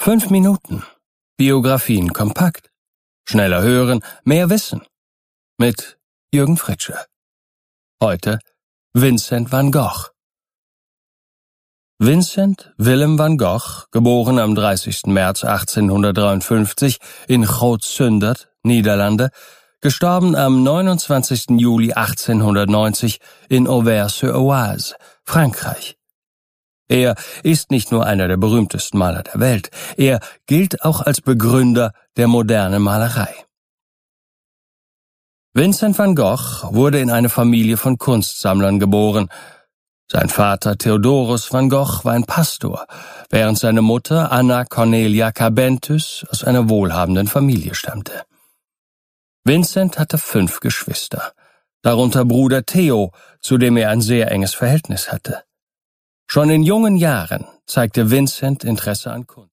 5 Minuten. Biografien kompakt. Schneller hören, mehr wissen. Mit Jürgen Fritsche. Heute Vincent van Gogh. Vincent Willem van Gogh, geboren am 30. März 1853 in Groot-Zundert, Niederlande, gestorben am 29. Juli 1890 in Auvers-sur-Oise, Frankreich. Er ist nicht nur einer der berühmtesten Maler der Welt, er gilt auch als Begründer der modernen Malerei. Vincent van Gogh wurde in eine Familie von Kunstsammlern geboren. Sein Vater Theodorus van Gogh war ein Pastor, während seine Mutter Anna Cornelia Carbentus aus einer wohlhabenden Familie stammte. Vincent hatte 5 Geschwister, darunter Bruder Theo, zu dem er ein sehr enges Verhältnis hatte. Schon in jungen Jahren zeigte Vincent Interesse an Kunst.